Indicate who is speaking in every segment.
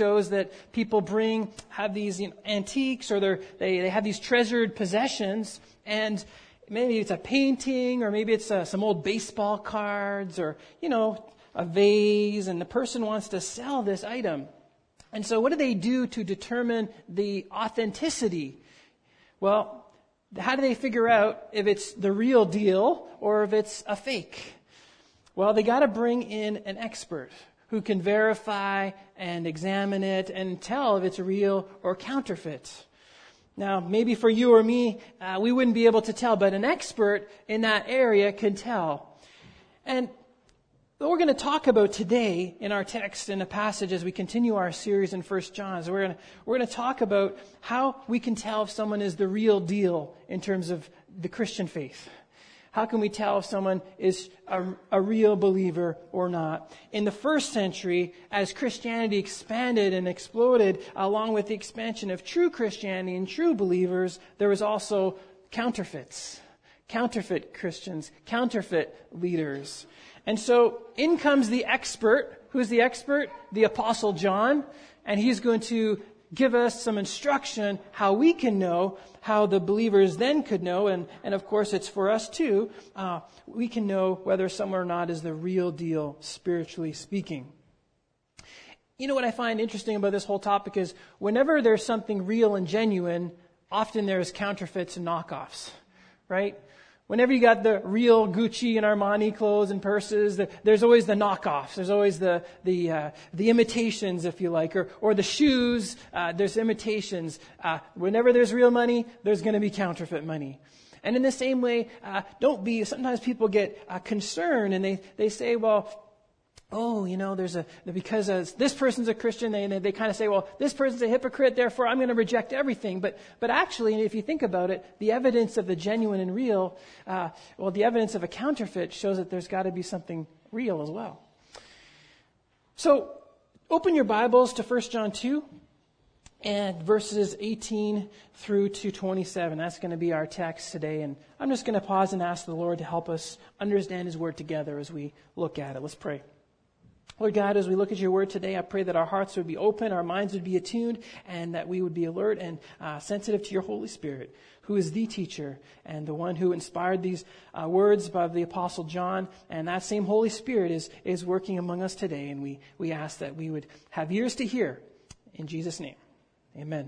Speaker 1: shows that people have these antiques, or they have these treasured possessions, and maybe it's a painting, or maybe it's some old baseball cards, or, a vase, and the person wants to sell this item. And so what do they do to determine the authenticity? Well, how do they figure out if it's the real deal or if it's a fake? Well, they got to bring in an expert who can verify and examine it and tell if it's real or counterfeit. Now, maybe for you or me, we wouldn't be able to tell, but an expert in that area can tell. And what we're going to talk about today in our text, in a passage as we continue our series in 1 John, is we're going to talk about how we can tell if someone is the real deal in terms of the Christian faith. How can we tell if someone is a real believer or not? In the first century, as Christianity expanded and exploded, along with the expansion of true Christianity and true believers, there was also counterfeits, counterfeit Christians, counterfeit leaders. And so in comes the expert. Who's the expert? The Apostle John. And he's going to give us some instruction how we can know, how the believers then could know, and of course it's for us too, we can know whether someone or not is the real deal, spiritually speaking. You know what I find interesting about this whole topic is whenever there's something real and genuine, often there's counterfeits and knockoffs, right? Whenever you got the real Gucci and Armani clothes and purses, there's always the knockoffs. There's always the imitations, if you like, or the shoes. There's imitations. Whenever there's real money, there's going to be counterfeit money. And in the same way, sometimes people get concerned and they say, well, because this person's a Christian, they kind of say, well, this person's a hypocrite, therefore I'm going to reject everything. But actually, if you think about it, the evidence of the genuine and real, the evidence of a counterfeit shows that there's got to be something real as well. So, open your Bibles to 1 John 2 and verses 18 through to 27. That's going to be our text today. And I'm just going to pause and ask the Lord to help us understand His Word together as we look at it. Let's pray. Lord God, as we look at your word today, I pray that our hearts would be open, our minds would be attuned, and that we would be alert and sensitive to your Holy Spirit, who is the teacher and the one who inspired these words by the Apostle John. And that same Holy Spirit is working among us today, and we ask that we would have ears to hear. In Jesus' name, amen.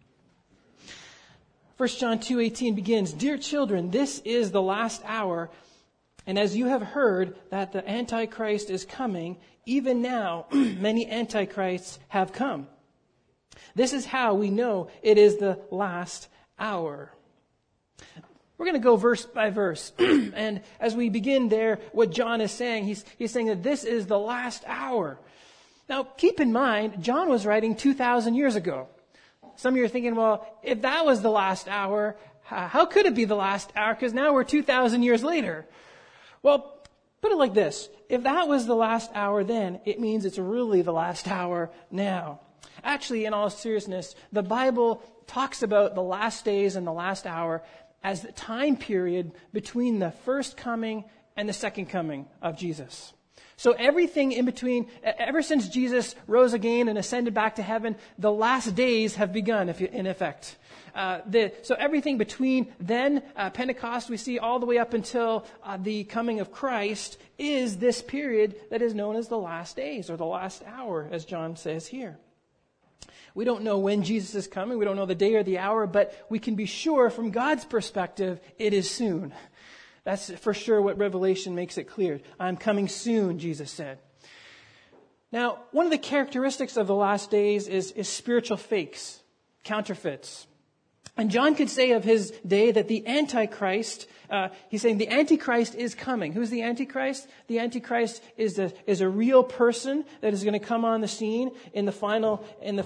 Speaker 1: 1 John 2:18 begins, "Dear children, this is the last hour, and as you have heard that the Antichrist is coming, even now many Antichrists have come. This is how we know it is the last hour." We're going to go verse by verse. And as we begin there, what John is saying, he's saying that this is the last hour. Now, keep in mind, John was writing 2,000 years ago. Some of you are thinking, well, if that was the last hour, how could it be the last hour? Because now we're 2,000 years later. Well, put it like this. If that was the last hour then, it means it's really the last hour now. Actually, in all seriousness, the Bible talks about the last days and the last hour as the time period between the first coming and the second coming of Jesus. So everything in between, ever since Jesus rose again and ascended back to heaven, the last days have begun, in effect. So everything between then, Pentecost, we see all the way up until the coming of Christ, is this period that is known as the last days, or the last hour, as John says here. We don't know when Jesus is coming. We don't know the day or the hour, but we can be sure from God's perspective, it is soon. That's for sure what Revelation makes it clear. I'm coming soon, Jesus said. Now, one of the characteristics of the last days is spiritual fakes, counterfeits. And John could say of his day that the Antichrist, he's saying the Antichrist is coming. Who's the Antichrist? The Antichrist is a real person that is going to come on the scene in the final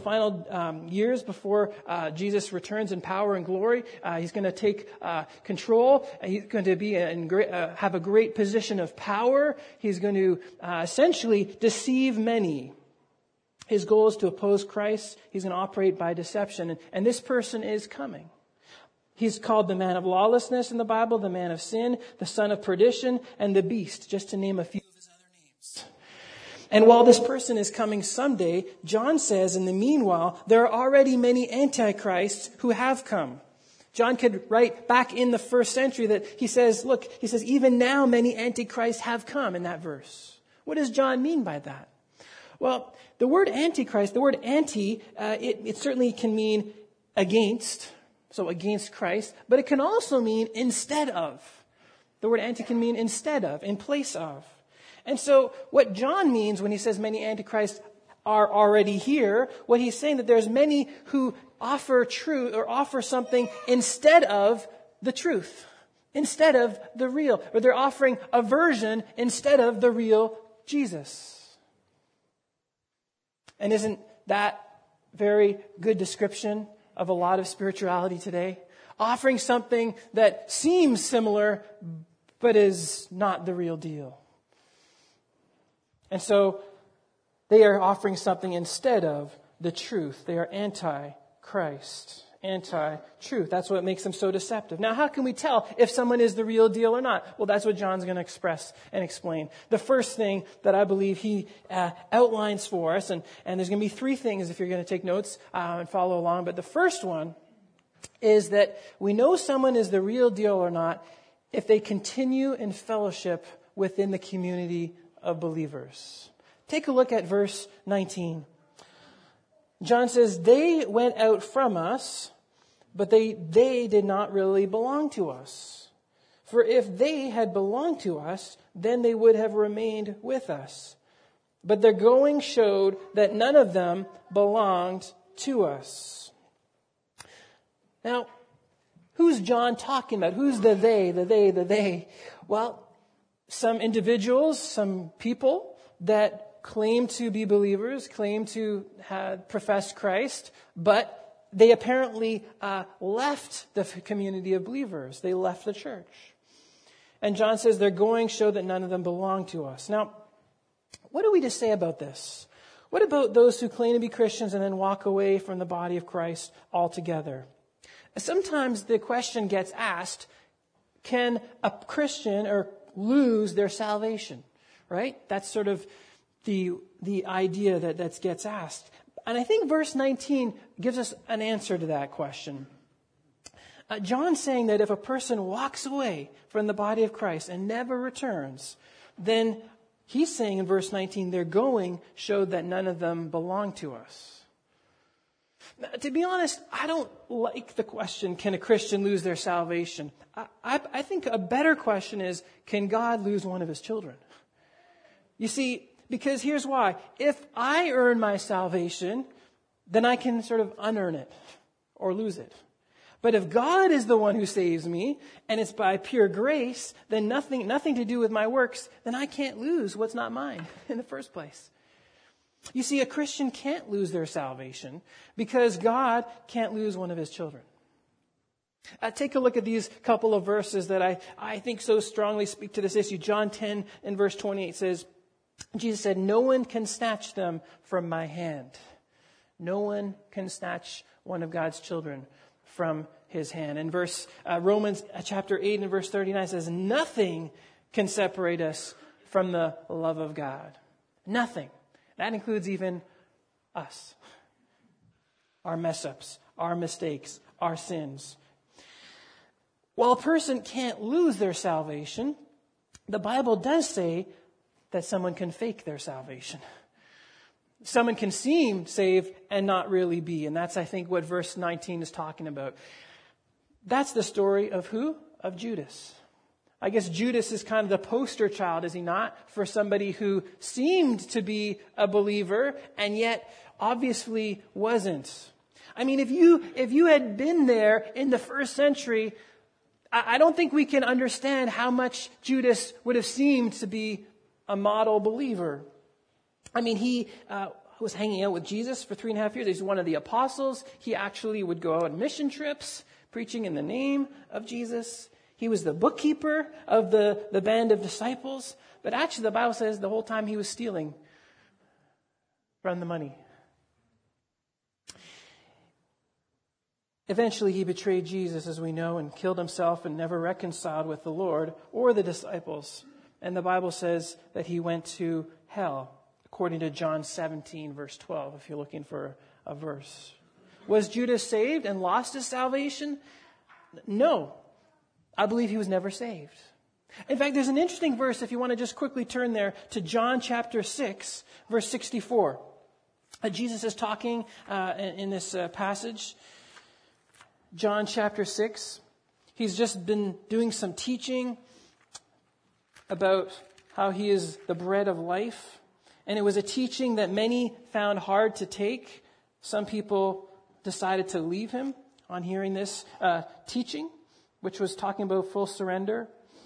Speaker 1: years before Jesus returns in power and glory. He's going to take control. He's going to be have a great position of power. He's going to essentially deceive many. His goal is to oppose Christ. He's going to operate by deception. And this person is coming. He's called the man of lawlessness in the Bible, the man of sin, the son of perdition, and the beast, just to name a few of his other names. And while this person is coming someday, John says in the meanwhile, there are already many antichrists who have come. John could write back in the first century that he says, even now many antichrists have come in that verse. What does John mean by that? Well, the word antichrist, the word anti, it certainly can mean against, so against Christ, but it can also mean instead of. The word anti can mean instead of, in place of. And so what John means when he says many antichrists are already here, what he's saying that there's many who offer truth or offer something instead of the truth, instead of the real, or they're offering a version instead of the real Jesus. And isn't that very good description of a lot of spirituality today? Offering something that seems similar but is not the real deal. And so they are offering something instead of the truth. They are anti-Christ, anti-truth. That's what makes them so deceptive. Now, how can we tell if someone is the real deal or not? Well, that's what John's going to express and explain. The first thing that I believe he outlines for us, and there's going to be three things if you're going to take notes and follow along. But the first one is that we know someone is the real deal or not if they continue in fellowship within the community of believers. Take a look at verse 19. John says, they went out from us, but they did not really belong to us. For if they had belonged to us, then they would have remained with us. But their going showed that none of them belonged to us. Now, who's John talking about? Who's the they? Well, some individuals, some people that claim to be believers, claim to profess Christ, but they apparently left the community of believers. They left the church. And John says their going showed that none of them belong to us. Now, what are we to say about this? What about those who claim to be Christians and then walk away from the body of Christ altogether? Sometimes the question gets asked, can a Christian lose their salvation? Right? That's sort of the idea that gets asked. And I think verse 19 gives us an answer to that question. John's saying that if a person walks away from the body of Christ and never returns, then he's saying in verse 19, their going showed that none of them belong to us. Now, to be honest, I don't like the question, can a Christian lose their salvation? I think a better question is, can God lose one of his children? You see, because here's why. If I earn my salvation, then I can sort of unearn it or lose it. But if God is the one who saves me, and it's by pure grace, then nothing to do with my works, then I can't lose what's not mine in the first place. You see, a Christian can't lose their salvation because God can't lose one of his children. Take a look at these couple of verses that I think so strongly speak to this issue. John 10 and verse 28 says, Jesus said, no one can snatch them from my hand. No one can snatch one of God's children from his hand. And Romans chapter 8 and verse 39 says, nothing can separate us from the love of God. Nothing. That includes even us. Our mess-ups, our mistakes, our sins. While a person can't lose their salvation, the Bible does say that someone can fake their salvation. Someone can seem saved and not really be. And that's, I think, what verse 19 is talking about. That's the story of who? Of Judas. I guess Judas is kind of the poster child, is he not, for somebody who seemed to be a believer and yet obviously wasn't. I mean, if you had been there in the first century, I don't think we can understand how much Judas would have seemed to be a model believer. I mean, he was hanging out with Jesus for 3.5 years. He's one of the apostles. He actually would go out on mission trips, preaching in the name of Jesus. He was the bookkeeper of the band of disciples. But actually, the Bible says the whole time he was stealing from the money. Eventually, he betrayed Jesus, as we know, and killed himself and never reconciled with the Lord or the disciples. And the Bible says that he went to hell, according to John 17, verse 12, if you're looking for a verse. Was Judas saved and lost his salvation? No. I believe he was never saved. In fact, there's an interesting verse, if you want to just quickly turn there, to John chapter 6, verse 64. Jesus is talking in this passage. John chapter 6. He's just been doing some teaching about how he is the bread of life. And it was a teaching that many found hard to take. Some people decided to leave him on hearing this teaching, which was talking about full surrender.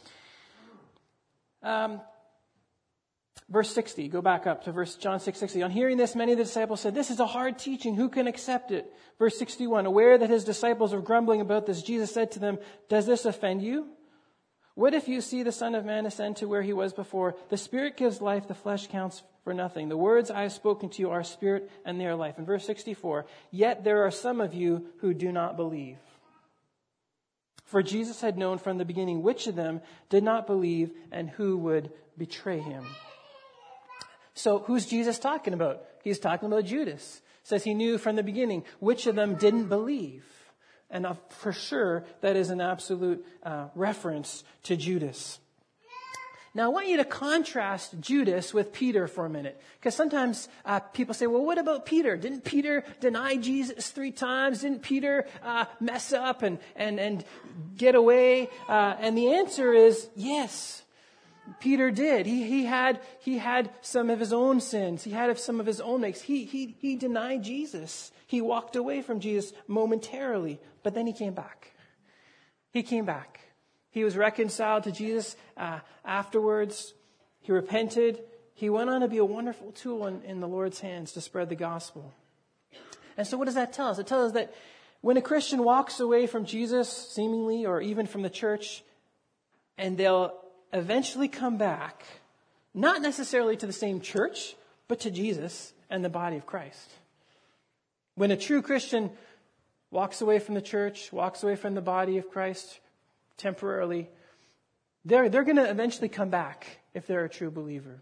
Speaker 1: Verse 60, go back up to John 6:60. On hearing this, many of the disciples said, "This is a hard teaching. Who can accept it?" Verse 61, aware that his disciples were grumbling about this, Jesus said to them, "Does this offend you? What if you see the Son of Man ascend to where he was before? The Spirit gives life, the flesh counts for nothing. The words I have spoken to you are spirit and they are life." In verse 64, yet there are some of you who do not believe. For Jesus had known from the beginning which of them did not believe and who would betray him. So who's Jesus talking about? He's talking about Judas. Says he knew from the beginning which of them didn't believe. And for sure, that is an absolute reference to Judas. Now, I want you to contrast Judas with Peter for a minute. Because sometimes people say, well, what about Peter? Didn't Peter deny Jesus 3 times? Didn't Peter mess up and get away? And the answer is yes, Peter did. He had some of his own sins. He had some of his own mistakes. He denied Jesus. He walked away from Jesus momentarily, but then he came back. He came back. He was reconciled to Jesus afterwards. He repented. He went on to be a wonderful tool in the Lord's hands to spread the gospel. And so what does that tell us? It tells us that when a Christian walks away from Jesus, seemingly, or even from the church, and they'll eventually come back, not necessarily to the same church, but to Jesus and the body of Christ. When a true Christian walks away from the church, walks away from the body of Christ temporarily, they're going to eventually come back if they're a true believer.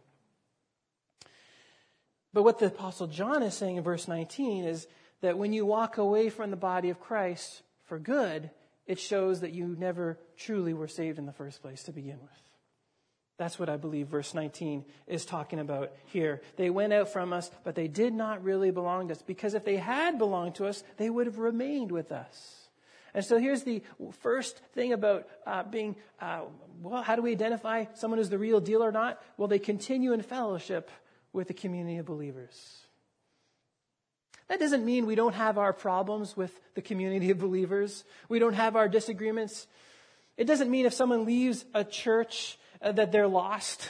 Speaker 1: But what the Apostle John is saying in verse 19 is that when you walk away from the body of Christ for good, it shows that you never truly were saved in the first place to begin with. That's what I believe verse 19 is talking about here. They went out from us, but they did not really belong to us. Because if they had belonged to us, they would have remained with us. And so here's the first thing about how do we identify someone who's the real deal or not? Well, they continue in fellowship with the community of believers. That doesn't mean we don't have our problems with the community of believers. We don't have our disagreements. It doesn't mean if someone leaves a church that they're lost.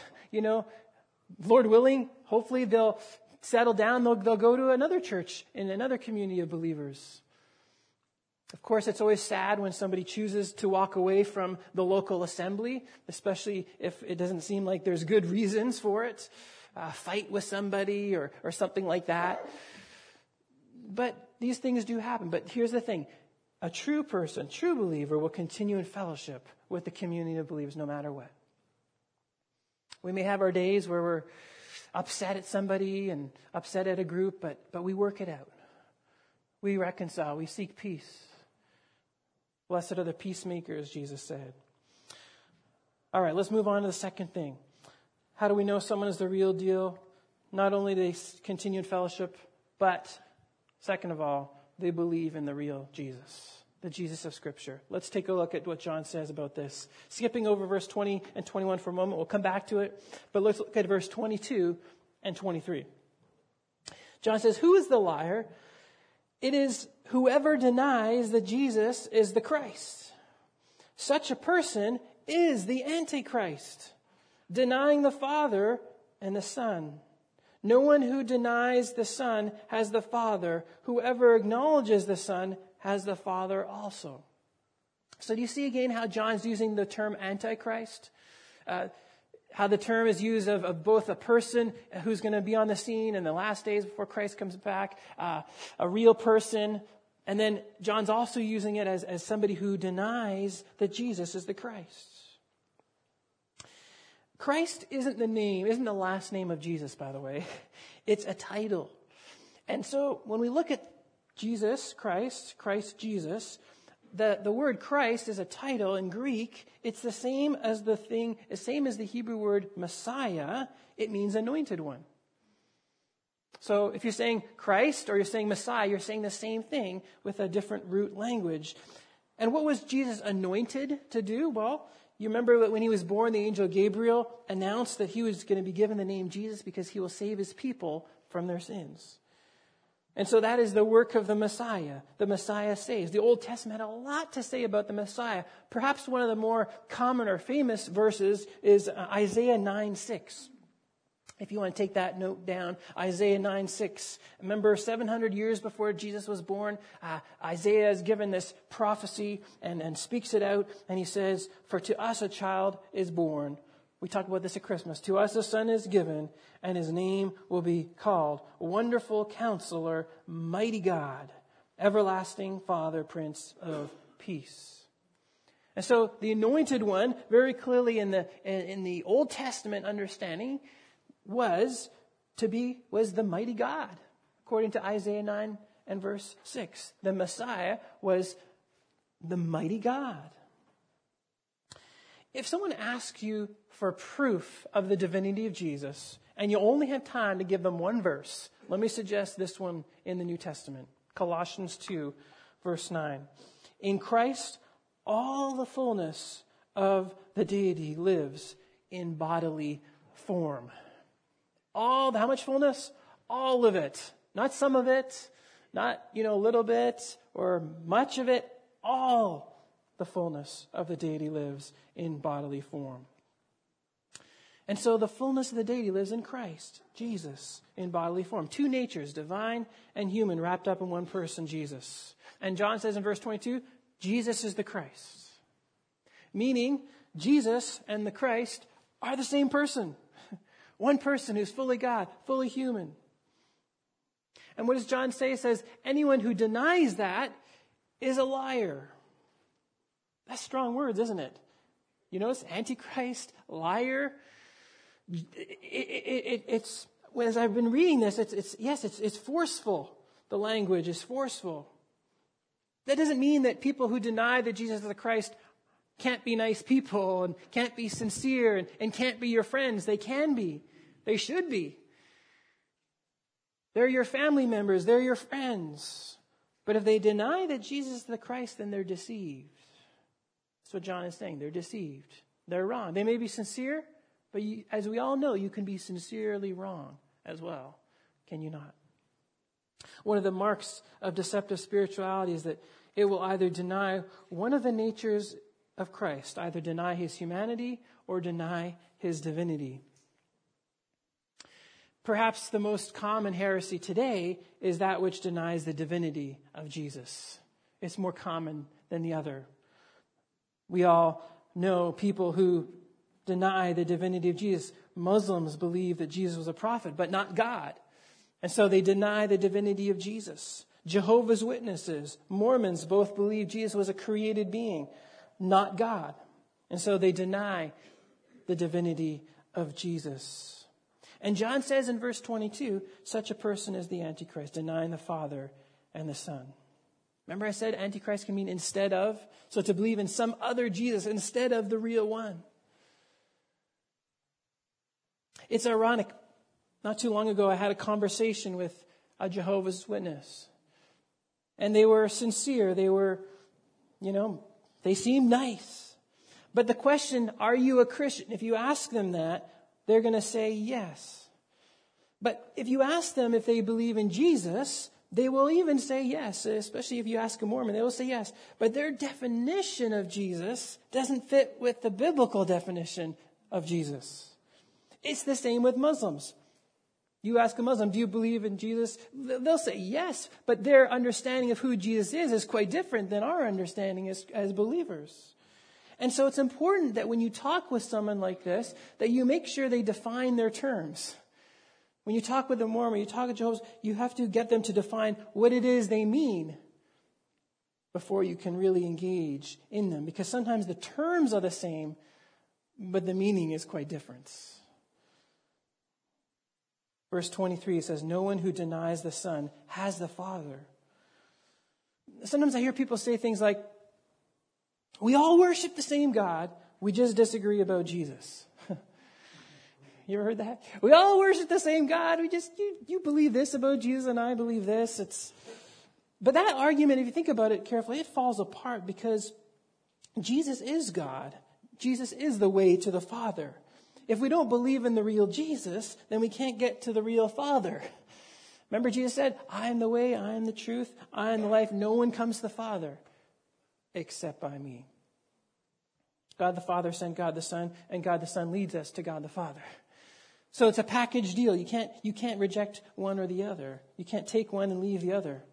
Speaker 1: Lord willing, hopefully they'll settle down. They'll go to another church in another community of believers. Of course, it's always sad when somebody chooses to walk away from the local assembly, especially if it doesn't seem like there's good reasons for it. Fight with somebody or something like that. But these things do happen. But here's the thing. A true person, true believer, will continue in fellowship with the community of believers no matter what. We may have our days where we're upset at somebody and upset at a group, but we work it out. We reconcile. We seek peace. Blessed are the peacemakers, Jesus said. All right, let's move on to the second thing. How do we know someone is the real deal? Not only do they continue in fellowship, but second of all, they believe in the real Jesus, the Jesus of Scripture. Let's take a look at what John says about this. Skipping over verse 20 and 21 for a moment. We'll come back to it. But let's look at verse 22 and 23. John says, "Who is the liar? It is whoever denies that Jesus is the Christ. Such a person is the Antichrist, denying the Father and the Son. No one who denies the Son has the Father. Whoever acknowledges the Son has the Father also." So do you see again how John's using the term Antichrist? How the term is used of both a person who's going to be on the scene in the last days before Christ comes back, a real person, and then John's also using it as somebody who denies that Jesus is the Christ. Christ isn't the last name of Jesus, by the way. It's a title. And so when we look at Jesus, Christ Jesus, the word Christ is a title in Greek. It's the same as the Hebrew word Messiah. It means anointed one. So if you're saying Christ or you're saying Messiah, you're saying the same thing with a different root language. And what was Jesus anointed to do? Well, you remember that when he was born, the angel Gabriel announced that he was going to be given the name Jesus because he will save his people from their sins. And so that is the work of the Messiah. The Messiah saves. The Old Testament had a lot to say about the Messiah. Perhaps one of the more common or famous verses is Isaiah 9:6. If you want to take that note down, Isaiah 9:6. Remember, 700 years before Jesus was born, Isaiah is given this prophecy and speaks it out. And he says, "For to us a child is born." We talk about this at Christmas. "To us a son is given, and his name will be called Wonderful Counselor, Mighty God, Everlasting Father, Prince of Peace." And so the anointed one, very clearly in the Old Testament understanding, was the mighty God, according to Isaiah 9 and verse 6. The Messiah was the mighty God. If someone asks you for proof of the divinity of Jesus, and you only have time to give them one verse, let me suggest this one in the New Testament. Colossians 2, verse 9. "In Christ, all the fullness of the deity lives in bodily form." How much fullness? All of it. Not some of it, not, a little bit or much of it. All the fullness of the deity lives in bodily form. And so the fullness of the deity lives in Christ, Jesus, in bodily form. Two natures, divine and human, wrapped up in one person, Jesus. And John says in verse 22, Jesus is the Christ. Meaning, Jesus and the Christ are the same person. One person who's fully God, fully human. And what does John say? He says, anyone who denies that is a liar. That's strong words, isn't it? You notice Antichrist, liar. It's as I've been reading this, it's forceful. The language is forceful. That doesn't mean that people who deny that Jesus is the Christ can't be nice people and can't be sincere and can't be your friends. They can be. They should be. They're your family members. They're your friends. But if they deny that Jesus is the Christ, then they're deceived. That's what John is saying. They're deceived. They're wrong. They may be sincere, but as we all know, you can be sincerely wrong as well. Can you not? One of the marks of deceptive spirituality is that it will either deny one of the natures of Christ, either deny his humanity or deny his divinity. Perhaps the most common heresy today is that which denies the divinity of Jesus. It's more common than the other. We all know people who deny the divinity of Jesus. Muslims believe that Jesus was a prophet, but not God. And so they deny the divinity of Jesus. Jehovah's Witnesses, Mormons both believe Jesus was a created being, not God. And so they deny the divinity of Jesus. And John says in verse 22, such a person is the Antichrist, denying the Father and the Son. Remember I said Antichrist can mean instead of? So to believe in some other Jesus instead of the real one. It's ironic. Not too long ago, I had a conversation with a Jehovah's Witness. And they were sincere. They were, they seemed nice. But the question, are you a Christian? If you ask them that, they're going to say yes. But if you ask them if they believe in Jesus, they will even say yes. Especially if you ask a Mormon, they will say yes. But their definition of Jesus doesn't fit with the biblical definition of Jesus. It's the same with Muslims. You ask a Muslim, do you believe in Jesus? They'll say yes, but their understanding of who Jesus is quite different than our understanding as believers. And so it's important that when you talk with someone like this, that you make sure they define their terms. When you talk with a Mormon, you talk with Jehovah's, you have to get them to define what it is they mean before you can really engage in them. Because sometimes the terms are the same, but the meaning is quite different. Verse 23, it says, no one who denies the Son has the Father. Sometimes I hear people say things like, we all worship the same God, we just disagree about Jesus. You ever heard that? We all worship the same God, you believe this about Jesus and I believe this. But that argument, if you think about it carefully, it falls apart because Jesus is God. Jesus is the way to the Father. If we don't believe in the real Jesus, then we can't get to the real Father. Remember Jesus said, I am the way, I am the truth, I am the life. No one comes to the Father except by me. God the Father sent God the Son, and God the Son leads us to God the Father. So it's a package deal. You can't reject one or the other. You can't take one and leave the other.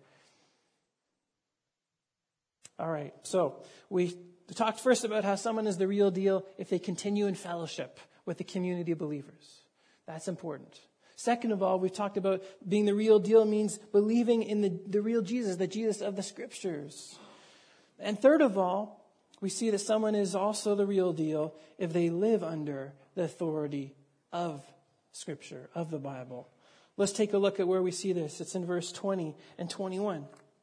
Speaker 1: All right, so we talked first about how someone is the real deal if they continue in fellowship with the community of believers. That's important. Second of all, we've talked about being the real deal means believing in the real Jesus, the Jesus of the Scriptures. And third of all, we see that someone is also the real deal if they live under the authority of Scripture, of the Bible. Let's take a look at where we see this. It's in verse 20 and 21.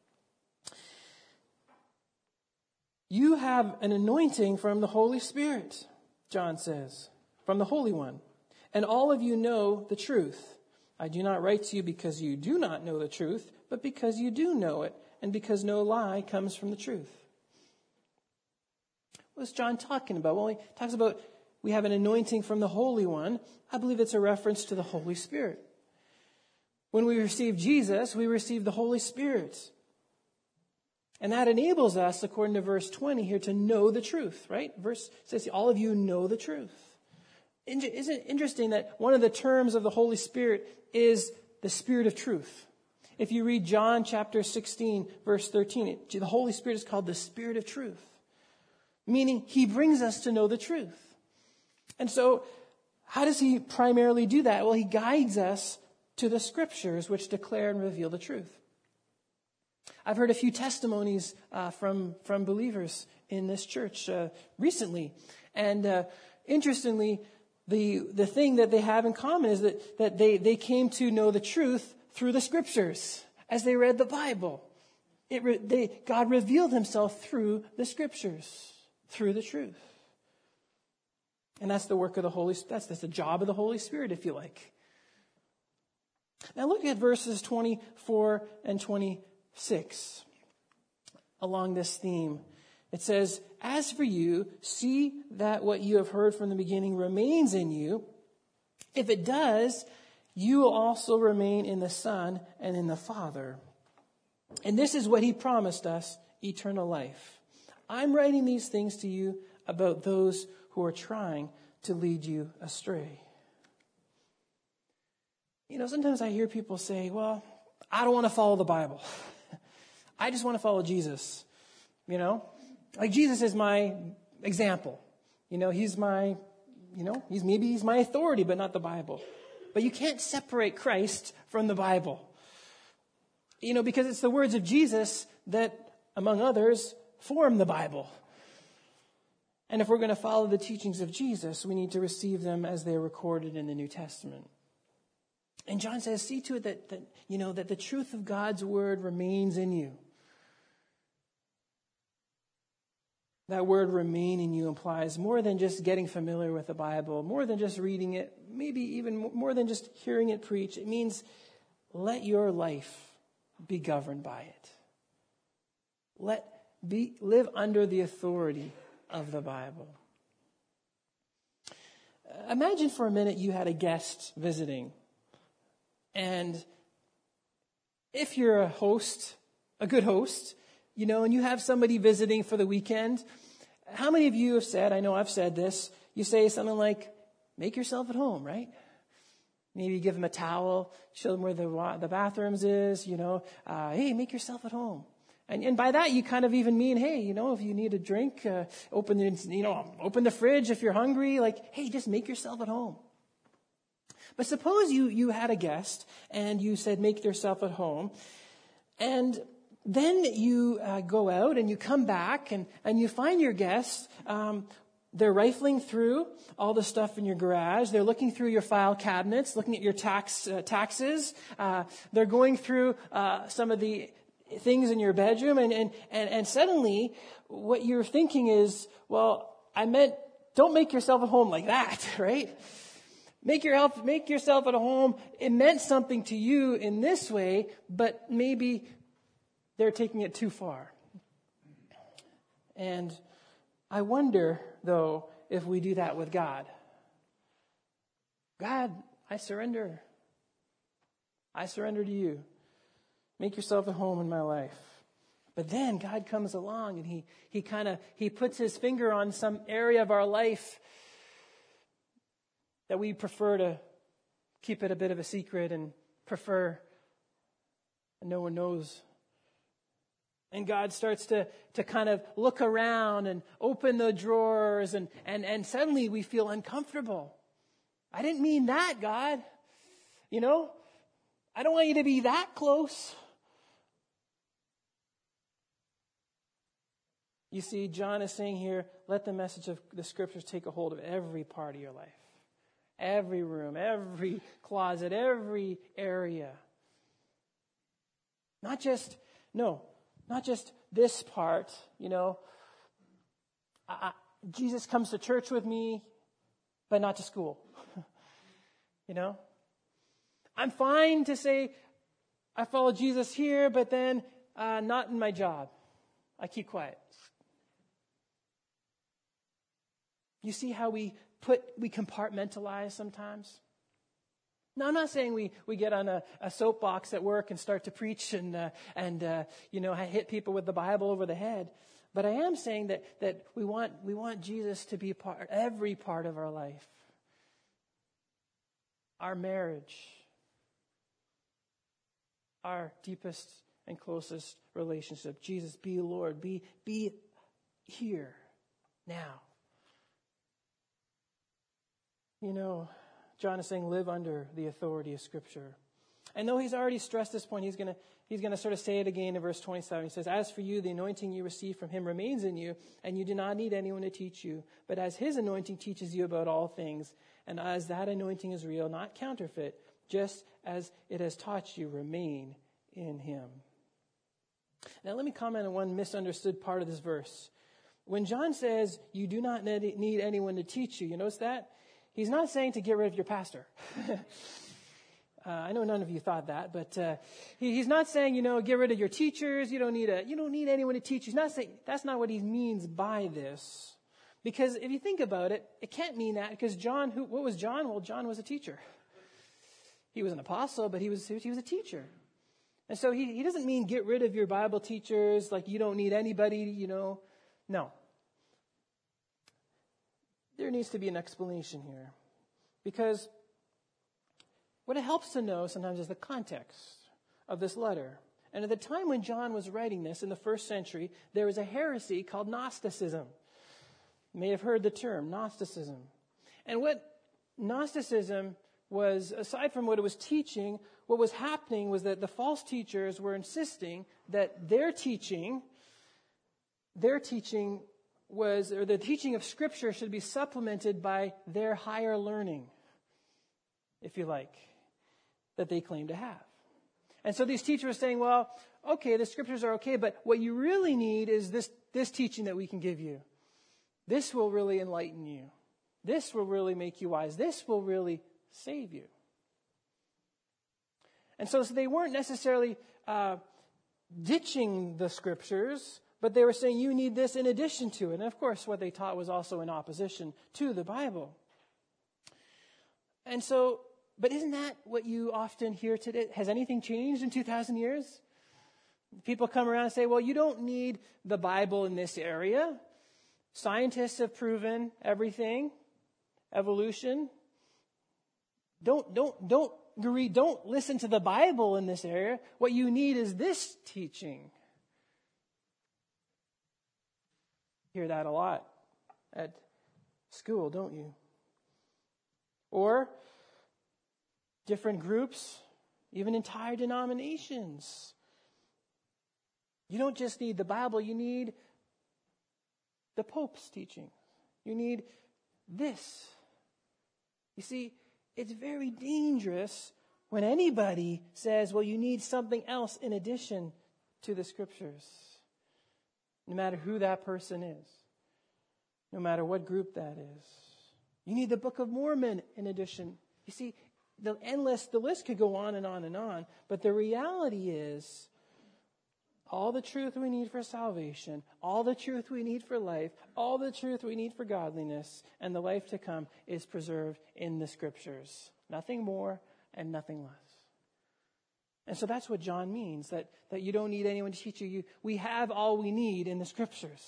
Speaker 1: You have an anointing from the Holy Spirit, John says, from the Holy One. And all of you know the truth. I do not write to you because you do not know the truth, but because you do know it, and because no lie comes from the truth. What's John talking about? Well, he talks about we have an anointing from the Holy One. I believe it's a reference to the Holy Spirit. When we receive Jesus, we receive the Holy Spirit. And that enables us, according to verse 20 here, to know the truth, right? Verse says, all of you know the truth. Isn't it interesting that one of the terms of the Holy Spirit is the Spirit of truth? If you read John chapter 16, verse 13, the Holy Spirit is called the Spirit of truth, meaning he brings us to know the truth. And so how does he primarily do that? Well, he guides us to the Scriptures, which declare and reveal the truth. I've heard a few testimonies from believers in this church recently. And interestingly, the thing that they have in common is that they came to know the truth through the Scriptures as they read the Bible. God revealed himself through the Scriptures, through the truth. And that's the work of the Holy Spirit. That's the job of the Holy Spirit, if you like. Now look at verses 24 and 26 along this theme. It says, as for you, see that what you have heard from the beginning remains in you. If it does, you will also remain in the Son and in the Father. And this is what he promised us, eternal life. I'm writing these things to you about those who are trying to lead you astray. You know, sometimes I hear people say, well, I don't want to follow the Bible. I just want to follow Jesus. You know, like Jesus is my example. You know, he's my authority, but not the Bible. But you can't separate Christ from the Bible. You know, because it's the words of Jesus that, among others, form the Bible. And if we're going to follow the teachings of Jesus, we need to receive them as they're recorded in the New Testament. And John says, see to it that the truth of God's word remains in you. That word remain in you implies more than just getting familiar with the Bible, more than just reading it, maybe even more than just hearing it preached. It means let your life be governed by it. Live under the authority of the Bible. Imagine for a minute you had a guest visiting. And if you're a host, a good host, you know, and you have somebody visiting for the weekend, how many of you have said, I know I've said this, you say something like, make yourself at home, right? Maybe give them a towel, show them where the bathrooms is, you know, hey, make yourself at home. And by that, you kind of even mean, hey, you know, if you need a drink, open the fridge if you're hungry, like, hey, just make yourself at home. But suppose you had a guest and you said, make yourself at home. And then you go out and you come back and you find your guest They're rifling through all the stuff in your garage. They're looking through your file cabinets, looking at your taxes. They're going through some of the things in your bedroom. And suddenly what you're thinking is, well, I meant don't make yourself at home like that, right? Make yourself at home. It meant something to you in this way, but maybe they're taking it too far. And I wonder, though, if we do that with God. God, I surrender. I surrender to you. Make yourself at home in my life. But then God comes along and he puts his finger on some area of our life that we prefer to keep it a bit of a secret and prefer no one knows. And God starts to kind of look around and open the drawers and suddenly we feel uncomfortable. I didn't mean that, God. I don't want you to be that close. You see, John is saying here, let the message of the Scriptures take a hold of every part of your life. Every room, every closet, every area. Not just this part, Jesus comes to church with me, but not to school. I'm fine to say I follow Jesus here, but then not in my job. I keep quiet. You see how we compartmentalize sometimes? Now, I'm not saying we get on a soapbox at work and start to preach and hit people with the Bible over the head. But I am saying that we want Jesus to be every part of our life. Our marriage, our deepest and closest relationship. Jesus, be Lord, be here, now. John is saying live under the authority of Scripture. And though he's already stressed this point, he's going to sort of say it again in verse 27. He says, as for you, the anointing you receive from him remains in you, and you do not need anyone to teach you. But as his anointing teaches you about all things, and as that anointing is real, not counterfeit, just as it has taught you, remain in him. Now let me comment on one misunderstood part of this verse. When John says you do not need anyone to teach you, you notice that? He's not saying to get rid of your pastor. I know none of you thought that, but he's not saying, get rid of your teachers. You don't need anyone to teach you. He's not saying that's not what he means by this. Because if you think about it, it can't mean that because John, what was John? Well, John was a teacher. He was an apostle, but he was a teacher. And so he doesn't mean get rid of your Bible teachers, like you don't need anybody, No. There needs to be an explanation here. Because what it helps to know sometimes is the context of this letter. And at the time when John was writing this in the first century, there was a heresy called Gnosticism. You may have heard the term, Gnosticism. And what Gnosticism was, aside from what it was teaching, what was happening was that the false teachers were insisting that their teaching was, or the teaching of Scripture should be supplemented by their higher learning, if you like, that they claim to have. And so these teachers were saying, well, okay, the Scriptures are okay, but what you really need is this teaching that we can give you. This will really enlighten you. This will really make you wise. This will really save you. And so they weren't necessarily ditching the Scriptures, but they were saying you need this in addition to it. And of course, what they taught was also in opposition to the Bible. And so, but isn't that what you often hear today? Has anything changed in 2,000 years? People come around and say, well, you don't need the Bible in this area. Scientists have proven everything. Evolution. Don't listen to the Bible in this area. What you need is this teaching. You hear that a lot at school, don't you? Or different groups, even entire denominations. You don't just need the Bible, you need the Pope's teaching. You need this. You see, it's very dangerous when anybody says, well, you need something else in addition to the Scriptures. No matter who that person is. No matter what group that is. You need the Book of Mormon in addition. You see, the list could go on and on and on. But the reality is, all the truth we need for salvation, all the truth we need for life, all the truth we need for godliness and the life to come is preserved in the Scriptures. Nothing more and nothing less. And so that's what John means, that you don't need anyone to teach you. We have all we need in the Scriptures.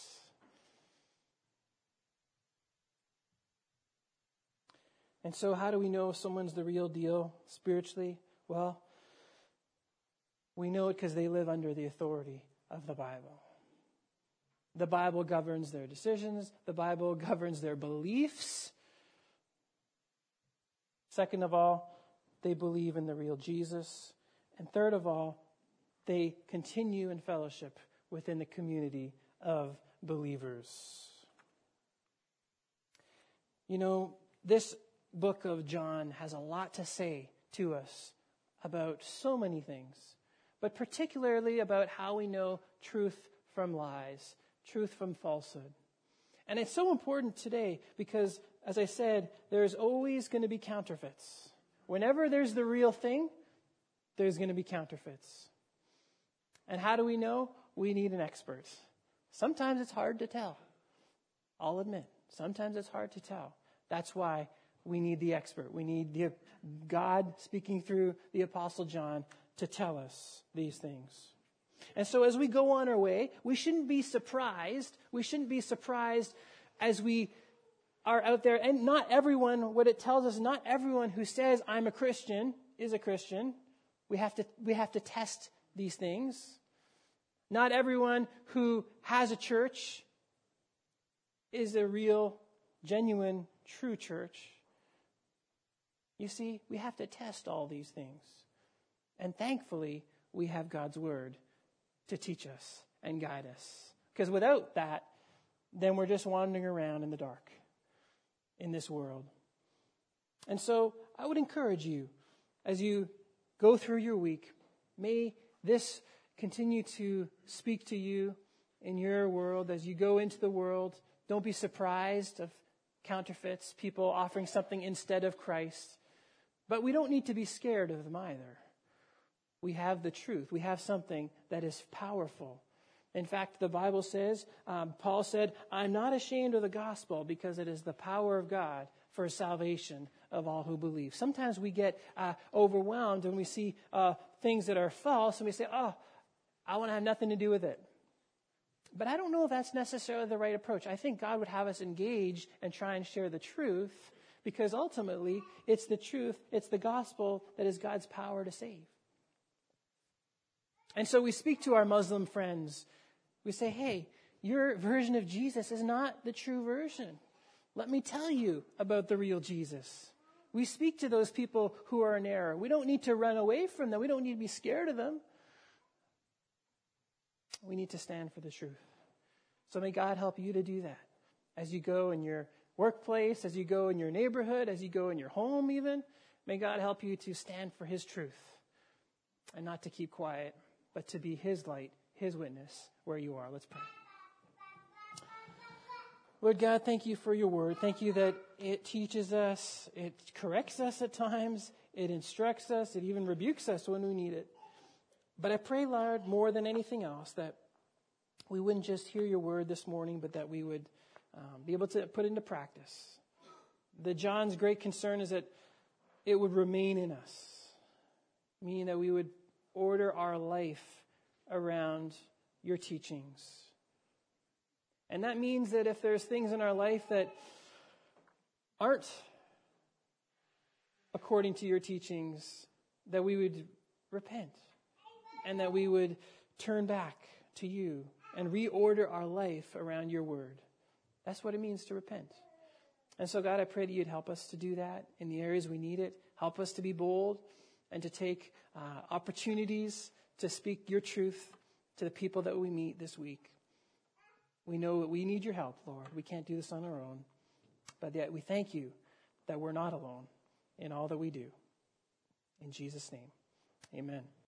Speaker 1: And so how do we know if someone's the real deal spiritually? Well, we know it because they live under the authority of the Bible. The Bible governs their decisions. The Bible governs their beliefs. Second of all, they believe in the real Jesus. And third of all, they continue in fellowship within the community of believers. You know, this book of John has a lot to say to us about so many things, but particularly about how we know truth from lies, truth from falsehood. And it's so important today because, as I said, there's always going to be counterfeits. Whenever there's the real thing, there's going to be counterfeits. And how do we know? We need an expert. Sometimes it's hard to tell. I'll admit, sometimes it's hard to tell. That's why we need the expert. We need God speaking through the Apostle John to tell us these things. And so as we go on our way, we shouldn't be surprised. We shouldn't be surprised as we are out there. And not everyone, what it tells us, not everyone who says, I'm a Christian, is a Christian. We have to test these things. Not everyone who has a church is a real, genuine, true church. You see, we have to test all these things. And thankfully, we have God's Word to teach us and guide us. Because without that, then we're just wandering around in the dark in this world. And so I would encourage you, as you go through your week, may this continue to speak to you in your world as you go into the world. Don't be surprised of counterfeits, people offering something instead of Christ. But we don't need to be scared of them either. We have the truth. We have something that is powerful. In fact, the Bible says, Paul said, I'm not ashamed of the gospel because it is the power of God for salvation of all who believe. Sometimes we get overwhelmed when we see things that are false and we say, oh, I want to have nothing to do with it. But I don't know if that's necessarily the right approach. I think God would have us engage and try and share the truth because ultimately it's the truth, it's the gospel that is God's power to save. And so we speak to our Muslim friends. We say, hey, your version of Jesus is not the true version. Let me tell you about the real Jesus. We speak to those people who are in error. We don't need to run away from them. We don't need to be scared of them. We need to stand for the truth. So may God help you to do that as you go in your workplace, as you go in your neighborhood, as you go in your home even. May God help you to stand for His truth and not to keep quiet, but to be His light, His witness where you are. Let's pray. Lord God, thank you for your word. Thank you that it teaches us, it corrects us at times, it instructs us, it even rebukes us when we need it. But I pray, Lord, more than anything else, that we wouldn't just hear your word this morning, but that we would be able to put into practice. That John's great concern is that it would remain in us, meaning that we would order our life around your teachings. And that means that if there's things in our life that aren't according to your teachings, that we would repent and that we would turn back to you and reorder our life around your word. That's what it means to repent. And so, God, I pray that you'd help us to do that in the areas we need it. Help us to be bold and to take opportunities to speak your truth to the people that we meet this week. We know that we need your help, Lord. We can't do this on our own. But yet we thank you that we're not alone in all that we do. In Jesus' name, amen.